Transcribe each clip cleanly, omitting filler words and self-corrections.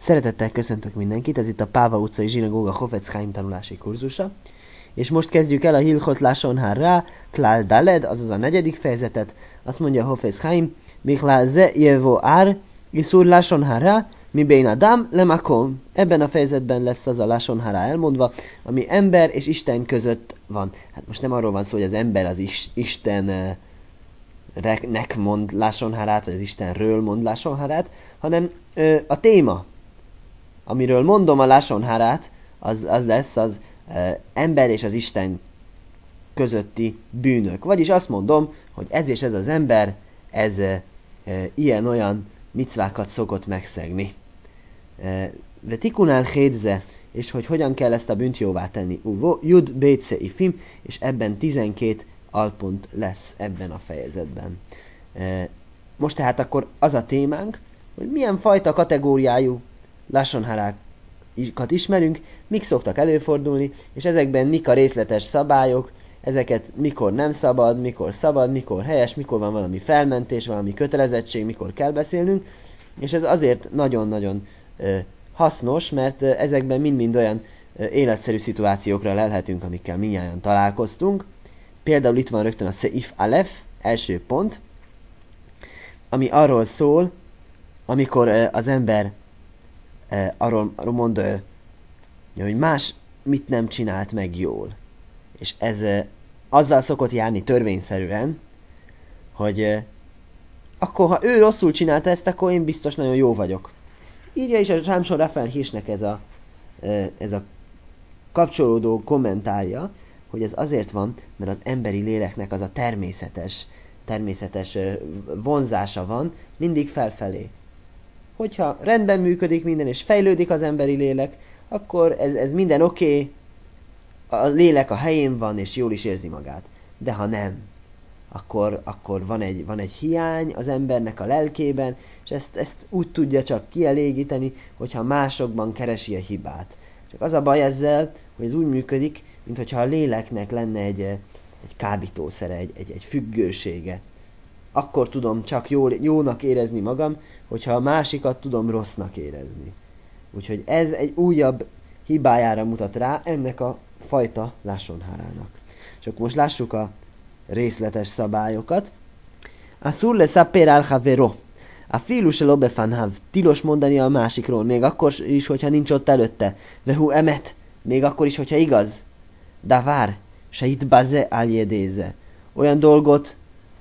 Szeretettel köszöntök mindenkit, ez itt a Páva utcai zsinagóga Chofetz Chaim tanulási kurzusa. És most kezdjük el a Hilchot Lashon Hara, Klal Daled, azaz a 4. fejezetet. Azt mondja a Chofetz Chaim, Bichlal ze jevo ár, Iszur Lashon Hara, mi bein Adam lemakom. Ebben a fejezetben lesz az a Lashon Hara elmondva, ami ember és Isten között van. Hát most nem arról van szó, hogy az ember az Istennek mond Lashon Harát, vagy az Istenről mond Lashon Harát, hanem a téma, amiről mondom a Lashon Harát, az lesz az ember és az Isten közötti bűnök. Vagyis azt mondom, hogy ez és ez az ember, ez ilyen-olyan micvákat szokott megszegni. Vetikunál hédze, és hogy hogyan kell ezt a bűnt jóvá tenni. Uvo, jud, béce, ifim, és ebben 12 alpont lesz ebben a fejezetben. Most tehát akkor az a témánk, hogy milyen fajta kategóriájú Lashon Harákat ismerünk, mik szoktak előfordulni, és ezekben mik a részletes szabályok, ezeket mikor nem szabad, mikor helyes, mikor van valami felmentés, valami kötelezettség, mikor kell beszélnünk, és ez azért nagyon-nagyon hasznos, mert ezekben mind-mind olyan életszerű szituációkra lelhetünk, amikkel mindnyájan találkoztunk. Például itt van rögtön a Seif Alef, első pont, ami arról szól, amikor az ember arról mond, hogy más mit nem csinált meg jól. És ez azzal szokott járni törvényszerűen, hogy akkor, ha ő rosszul csinálta ezt, akkor én biztos nagyon jó vagyok. Írja is a Sámson Rafael Hirschnek ez a kapcsolódó kommentárja, hogy ez azért van, mert az emberi léleknek az a természetes vonzása van mindig felfelé. Hogyha rendben működik minden, és fejlődik az emberi lélek, akkor ez minden oké, a lélek a helyén van, és jól is érzi magát. De ha nem, akkor van egy hiány az embernek a lelkében, és ezt úgy tudja csak kielégíteni, hogyha másokban keresi a hibát. Csak az a baj ezzel, hogy ez úgy működik, mintha a léleknek lenne egy kábítószere, egy függősége. Akkor tudom csak jónak érezni magam, hogyha a másikat tudom rossznak érezni. Úgyhogy ez egy újabb hibájára mutat rá ennek a fajta Lashon Harának. És akkor most lássuk a részletes szabályokat. Asszur leszappér al havero. A filu se lobefanhav. Tilos mondani a másikról, még akkor is, hogyha nincs ott előtte. Vehu emet. Még akkor is, hogyha igaz. Davár. Se itt baze aljedéze. Olyan dolgot,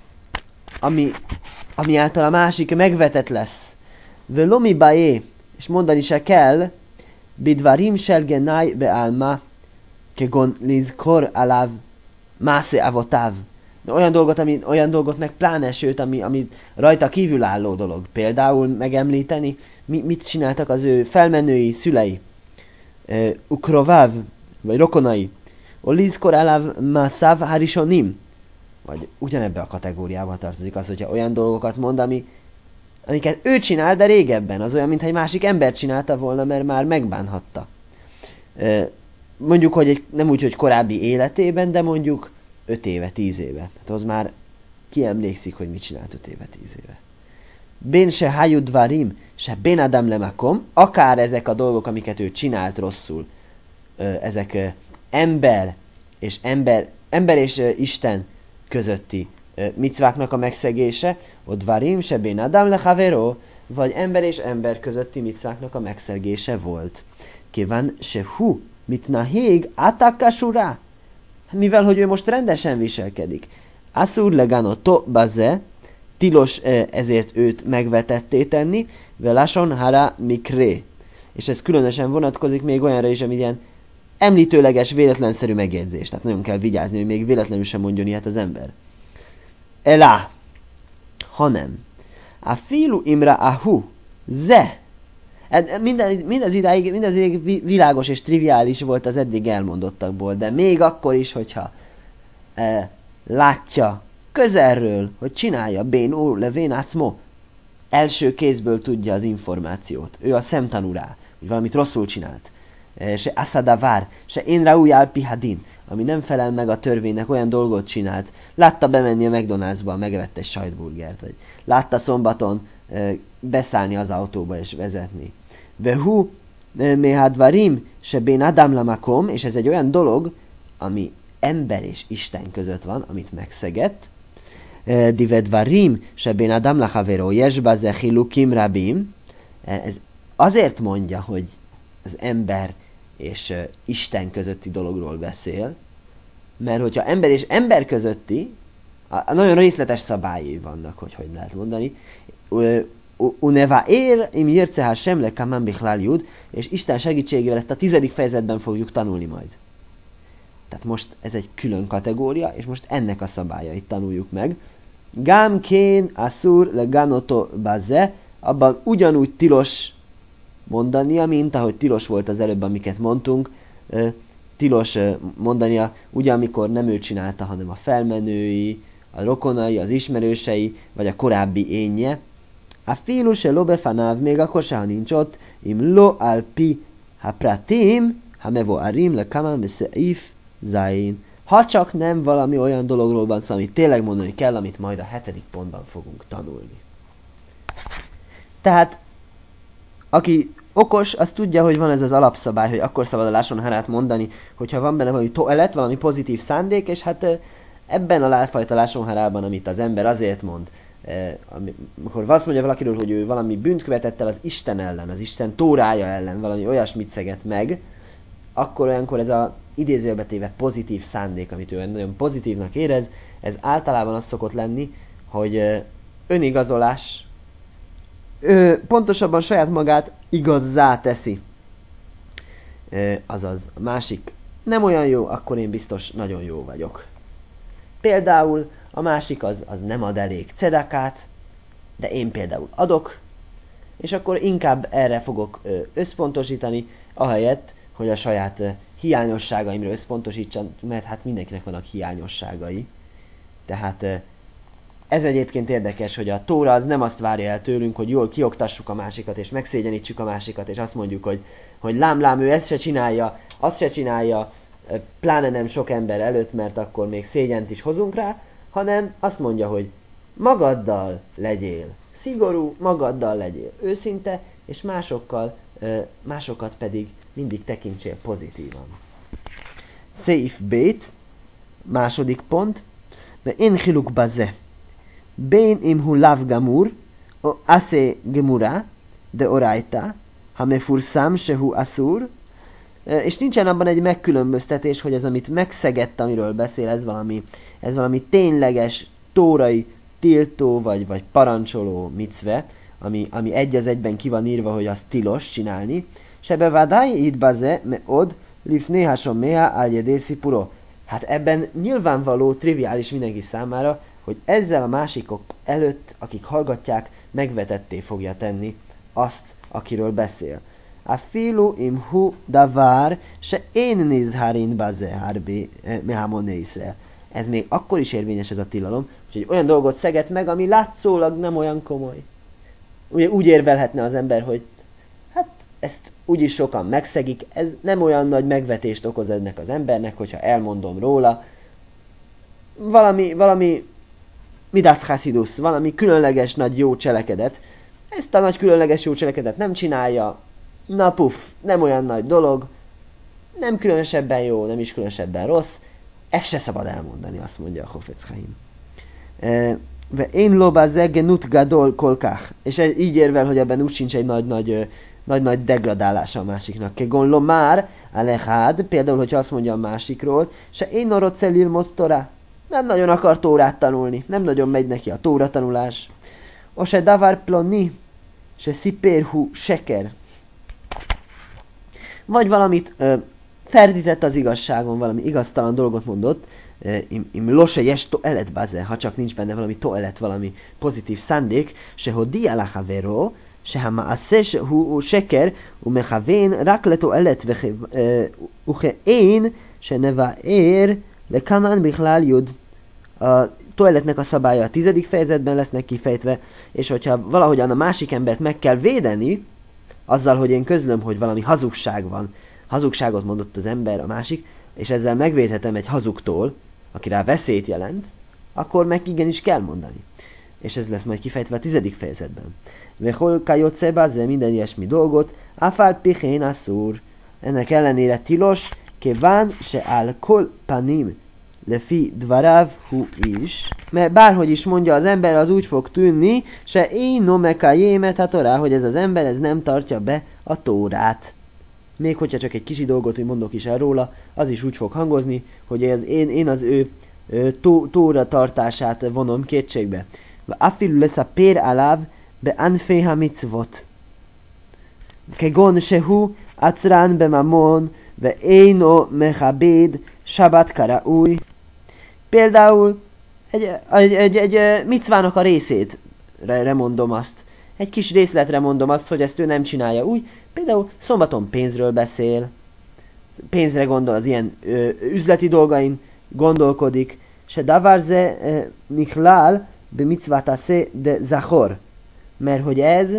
ami által a másik megvetett lesz. Velomi baé. És mondani se kell. Bidvarim shel genai bealma. Kegon lizkor alav. Másze avotáv. Olyan dolgot meg pláne, sőt, ami rajta kívülálló dolog. Például megemlíteni, mit csináltak az ő felmenői szülei. Ukrováv, vagy rokonai. Olizkor alav mászáv harisonim. Vagy ugyanebbe a kategóriába tartozik az, hogyha olyan dolgokat mond, amiket ő csinál, de régebben. Az olyan, mintha egy másik ember csinálta volna, mert már megbánhatta. Mondjuk, hogy nem úgy, hogy korábbi életében, de mondjuk 5 éve, 10 éve. Hát az már kiemlékszik, hogy mit csinált 5 éve, 10 éve. Ben se hajud varim, se ben adam lemakom, akár ezek a dolgok, amiket ő csinált rosszul, ezek ember és Isten közötti micváknak a megszegése, ott varim se ben adam lechavero, vagy ember és ember közötti micváknak a megszegése volt. Kíván se hu, mit nahég, atakasura, mivel, hogy ő most rendesen viselkedik. Asszur legano to baze, tilos ezért őt megvetetté tenni, Lashon Hara mikré. És ez különösen vonatkozik még olyanra is, ami ilyen említőleges, véletlenszerű megjegyzés. Tehát nagyon kell vigyázni, hogy még véletlenül sem mondjon ilyet az ember. Elá, hanem. A filu imra ahu, ze. Mindez idáig világos és triviális volt az eddig elmondottakból, de még akkor is, hogyha látja közelről, hogy csinálja bén úr levén ácmo, első kézből tudja az információt. Ő a szemtanú rá, hogy valamit rosszul csinált. Se asszadavár, se én raúj alpihadin, ami nem felel meg a törvénynek, olyan dolgot csinált. Látta bemenni a McDonald'sba, megevett egy sajtburgert, vagy látta szombaton beszállni az autóba és vezetni. Vehu mehadvarim se ben adam lamakom, és ez egy olyan dolog, ami ember és Isten között van, amit megszegett. Divedvarim se ben adam lachavero jesba ze chilukim rabim. Ez azért mondja, hogy az ember és Isten közötti dologról beszél, mert hogyha ember és ember közötti, nagyon részletes szabályai vannak, hogy lehet mondani. Uneva ér, im jirce Hashem le kaman bichlal jud, és Isten segítségével ezt a 10. fejezetben fogjuk tanulni majd. Tehát most ez egy külön kategória, és most ennek a szabályait tanuljuk meg. Gam kén asur le ganoto baze, abban ugyanúgy tilos mondania, mint ahogy tilos volt az előbb, amiket mondtunk. Tilos mondania, ugye amikor nem ő csinálta, hanem a felmenői, a rokonai, az ismerősei, vagy a korábbi énje. A filu se lo befanáv, még akkor se, ha nincs ott, im lo alpi ha pratim, ha mevo arim le kaman beseif zain. Ha csak nem valami olyan dologról van szó, amit tényleg mondani kell, amit majd a 7. pontban fogunk tanulni. Tehát, aki okos, az tudja, hogy van ez az alapszabály, hogy akkor szabad a lásonharát mondani, hogyha van benne valami toelet, valami pozitív szándék, és hát ebben a fajta lásonharában, amit az ember azért mond, amikor azt mondja valakiről, hogy ő valami bűnt követett el az Isten ellen, az Isten tórája ellen, valami olyasmit szegett meg, akkor olyankor ez az idézőjelbe téve pozitív szándék, amit ő nagyon pozitívnak érez, ez általában az szokott lenni, hogy önigazolás, pontosabban saját magát igazzá teszi. Azaz a másik nem olyan jó, akkor én biztos nagyon jó vagyok. Például a másik az nem ad elég cedakát, de én például adok, és akkor inkább erre fogok összpontosítani, ahelyett, hogy a saját hiányosságaimra összpontosítsam, mert hát mindenkinek vannak hiányosságai. Tehát ez egyébként érdekes, hogy a Tóra az nem azt várja el tőlünk, hogy jól kioktassuk a másikat, és megszégyenítsük a másikat, és azt mondjuk, hogy lám, ő ezt se csinálja, azt se csinálja, pláne nem sok ember előtt, mert akkor még szégyent is hozunk rá, hanem azt mondja, hogy magaddal legyél szigorú, magaddal legyél őszinte, és másokat pedig mindig tekintsél pozitívan. Seif Bét, második pont, de én hiluk baze. Bén imhu lav gamur, o ase gemura, de oraita, ha mefursam sehu asur, és nincsen abban egy megkülönböztetés, hogy ez, amit megszegett, amiről beszél, ez valami tényleges, tórai, tiltó, vagy parancsoló micve, ami egy az egyben ki van írva, hogy az tilos csinálni. Sebe vadai itt baze, me od, lifné hason meha aljedészi puro. Hát ebben nyilvánvaló, triviális mindenki számára, hogy ezzel a másikok előtt, akik hallgatják, megvetetté fogja tenni azt, akiről beszél. A filu imhu davar, se én nizharin baze harbi mehamone Israel. Ez még akkor is érvényes ez a tilalom, hogy olyan dolgot szegett meg, ami látszólag nem olyan komoly. Ugye úgy érvelhetne az ember, hogy hát ezt úgyis sokan megszegik, ez nem olyan nagy megvetést okoz ennek az embernek, hogyha elmondom róla. Valami midas hasidus, valami különleges nagy jó cselekedet. Ezt a nagy különleges jó cselekedet nem csinálja, na puff, nem olyan nagy dolog, nem különösebben jó, nem is különösebben rossz, ezt se szabad elmondani, azt mondja a Chofetz Chaim. Én lobaze genut gadol kolkach. És így érvel, hogy ebben úgy sincs egy nagy degradálása a másiknak. Kegon lomár alechad, például, hogyha azt mondja a másikról, se én norocel ilmot torá. Nem nagyon akar Tórát tanulni, nem nagyon megy neki a Tóra tanulás. O se davar plonni, se szipérhu seker. Vagy valamit ferdített az igazságon, valami igaztalan dolgot mondott, im lose jes toelet baze, ha csak nincs benne valami toelet, valami pozitív szándék, se hodi ala havero, se ha maase hu seker, umechavén rak le toelet, uche én, se neva ér, le kaman bichlal jud. A toeletnek a szabálya a 10. fejezetben lesznek kifejtve, és hogyha valahogyan a másik embert meg kell védeni, azzal, hogy én közlöm, hogy valami hazugság van, hazugságot mondott az ember, a másik, és ezzel megvédhetem egy hazugtól, aki rá veszélyt jelent, akkor meg igenis kell mondani. És ez lesz majd kifejtve a 10. fejezetben. Vehol kajotse baze, minden ilyesmi dolgot, afál pichén asszúr. Ennek ellenére tilos, keván se áll kol panim, lefi dvaráv hu is. Mert bárhogy is mondja az ember, az úgy fog tűnni, se én nomeka jémet a torá, hogy ez az ember ez nem tartja be a tórát. Még hogyha csak egy kicsi dolgot, hogy mondok is el róla, az is úgy fog hangozni, hogy én az ő tóra tartását vonom kétségbe. Affilu lesz a pér aláv be anféha mitzvot. Kegon sehu acrán be mamon ve éno mechabéd sabat karaúj. Például egy micvának a részét mondom azt. Egy kis részletre mondom azt, hogy ezt ő nem csinálja úgy. Például szombaton pénzről beszél, pénzre gondol, az ilyen üzleti dolgain gondolkodik, se davarze nichlál be mitzvátase de zachor, mert hogy ez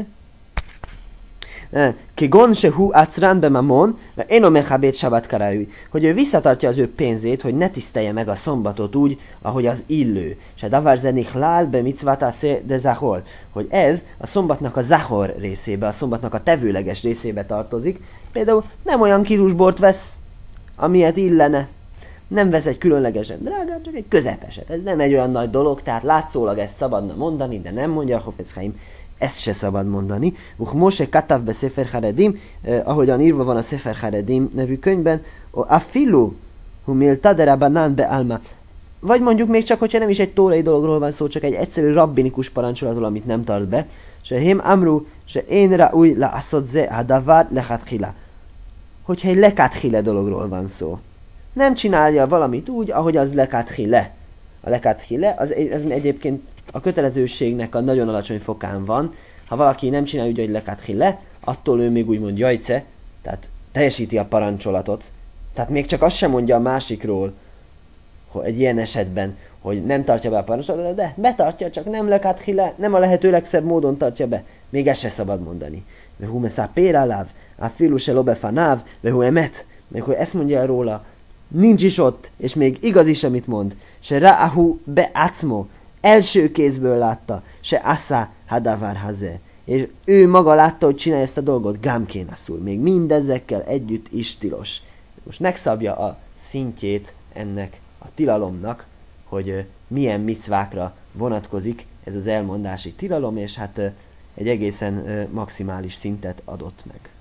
kegon sehu acrán be mamon, én a mechabét sabat karájúj, hogy ő visszatartja az ő pénzét, hogy ne tisztelje meg a szombatot úgy, ahogy az illő. Se davarze nichlál be mitzvátase de zachor, hogy ez a szombatnak a zachor részébe, a szombatnak a tevőleges részébe tartozik. Például nem olyan kirúsbort vesz, amilyet illene. Nem vesz egy különlegesen drágát, csak egy közepeset. Ez nem egy olyan nagy dolog, tehát látszólag ezt szabadna mondani, de nem mondja a Chofetz Chaim, ezt se szabad mondani. Moshe katav be Sefer Haredim, ahogyan írva van a Sefer Haredim nevű könyvben, afilu humil tadera banan be alma. Vagy mondjuk még csak, hogyha nem is egy tórai dologról van szó, csak egy egyszerű rabbinikus parancsolatról, amit nem tart be. Se hém amru, se én ra'új la aszodze hadavar lechatchila. Hogyha egy lekátchile dologról van szó. Nem csinálja valamit úgy, ahogy az lekátchile. A lekátchile, ez egyébként a kötelezőségnek a nagyon alacsony fokán van. Ha valaki nem csinálja úgy, hogy lekátchile, attól ő még úgymond jajce, tehát teljesíti a parancsolatot. Tehát még csak azt sem mondja a másikról, hogy egy ilyen esetben, hogy nem tartja be a parancsolatot, de betartja, csak nem lekátchile, nem a lehető legszebb módon tartja be. Még ezt se szabad mondani. Vehu meszá péráláv, a filu se lobefanáv, vehu emet. Meg hogy ezt mondja róla, nincs is ott, és még igaz is, amit mond. Se ra'ahu be'acmo, első kézből látta, se assa hadavar haze. És ő maga látta, hogy csinálja ezt a dolgot, gamkén asszul. Még mindezekkel együtt is tilos. Most megszabja a szintjét ennek a tilalomnak, hogy milyen micvákra vonatkozik ez az elmondási tilalom, és hát egy egészen maximális szintet adott meg.